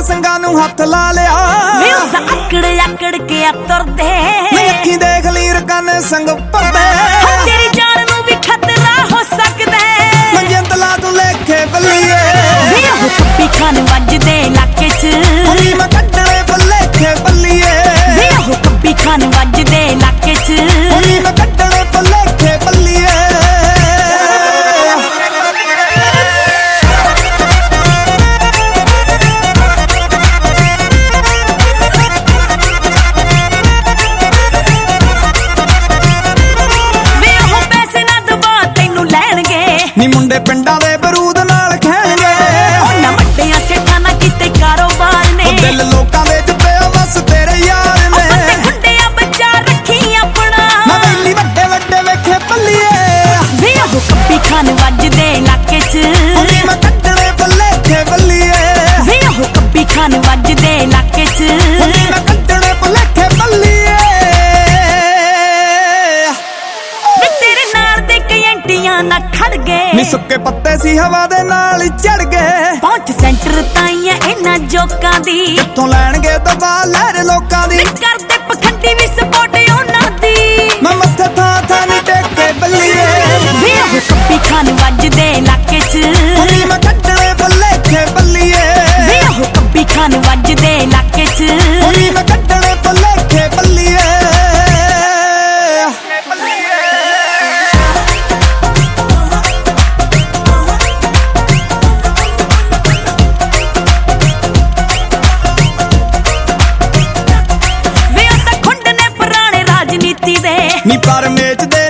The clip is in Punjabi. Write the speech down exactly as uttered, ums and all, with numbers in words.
ਸੰਗਾਂ ਨੂੰ ਹੱਥ ਲਾ ਲਿਆ ਵੇ ਉਹਦਾ ਆਕੜ ਆਕੜ ਕੇ ਆ ਤੁਰਦੇ ਨੀ ਅੱਖੀ ਦੇਖ ਲੀਰ ਕੰਨ ਸੰਗ ਭਰਦੇ ਤੇਰੀ ਜਾਨ ਨੂੰ ਵੀ ਖਤਰਾ ਹੋ ਸਕਦਾ ਮੰਜੰਤਲਾ ਤੂੰ ਲੇਖੇ ਬੱਲੀਏ ਵੇ ਉਹ ਕੱਪੀ ਖਾਨ ਵੱਜਦੇ ਇਲਾਕੇ 'ਚ ਹੁਣੀ ਮੈਂ ਕੱਢਣੇ ਬੱਲੇਖੇ ਬੱਲੀਏ ਵੇ ਉਹ ਕੱਪੀ ਖਾਨ ਵੱਜਦੇ ਇਲਾਕੇ 'ਚ ਹੁਣੀ ਮੈਂ ਕੱਢਣੇ ਬੱਲੇਖੇ ਬੱਲੀਏ ਨੀ ਮੁੰਡੇ ਪਿੰਡਾਂ ਦੇ ਬਰੂਦ ਨਾਲ ਖੈਣਗੇ ਉਹਨਾਂ ਵੱਡਿਆਂ ਸੇਠਾਂ ਨਾਲ ਕੀਤੇ ਕਾਰੋਬਾਰ ਨੇ ਦਿਲ ਲੋਕਾਂ ਦੇ ਚ ਪਿਆ ਬਸ ਤੇਰੇ ਯਾਰ ਨੇ ਤੇ ਗੁੰਡਿਆਂ ਬੱਚਾ ਰੱਖੀ ਆਪਣਾ ਮੈਂ ਬੈਲੀ ਵੱਡੇ ਵੱਡੇ ਵੇਖੇ ਬੱਲੀਏ ਵੇ ਉਹ ਕੱਪੀ ਖਾਨ ਵੱਜਦੇ ਇਲਾਕੇ 'ਚ ਹੁਣੀ ਮੈਂ ਕੱਢਣੇ ਬੱਲੇਖੇ ਬੱਲੀਏ ਵੇ ਉਹ ਕੱਪੀ ਖਾਨ ਵੱਜਦੇ ਇਲਾਕੇ 'ਚ ਹੁਣੀ ਮੈਂ ਕੱਢਣੇ ਬੱਲੇਖੇ ਬੱਲੀਏ ਵੇ ਤੇਰੇ ਨਾਲ ਦੇ ਕੈਂਟੀਆਂ ਨਾ ਖੜ ਗਏ ਨੀ ਸੁੱਕੇ ਪੱਤੇ ਸੀ ਹਵਾ ਦੇ ਨਾਲ ਚੜ ਗਏ ਪਹੁੰਚ ਸੈਂਟਰ ਤਾਈਂ ਇਹਨਾਂ ਜੋਕਾਂ ਦੀ ਕਿੱਥੋਂ ਲੈਣਗੇ ਦਬਾ ਲਹਿਰ ਲੋਕਾਂ ਦੀ ਕਰਦੇ ਪਖੰਡੀ ਵੀ ਸਪੋਰਟ ਉਹਨਾਂ ਦੀ ਮੈਂ ਮੱਥੇ ਥਾਂ ਥਾਂ ਨੀ ਟੇਕੇ ਬੱਲੀਏ ਵੇ ਉਹ ਕੱਪੀ ਖਾਨ ਵੱਜਦੇ ਇਲਾਕੇ 'ਚ ਹੁਣੀ ਮੈਂ ਕੱਢਣੇ ਬੱਲੇਖੇ ਬੱਲੀਏ ਵੇ ਉਹ ਕੱਪੀ ਖਾਨ ਵੱਜਦੇ ਇਲਾਕੇ 'ਚ ਹੁਣੀ ਮੈਂ ਕੱਢਣੇ ਬੱਲੇਖੇ ਬੱਲੀਏ ਨੀ ਪਰ ਮੇਚਦੇ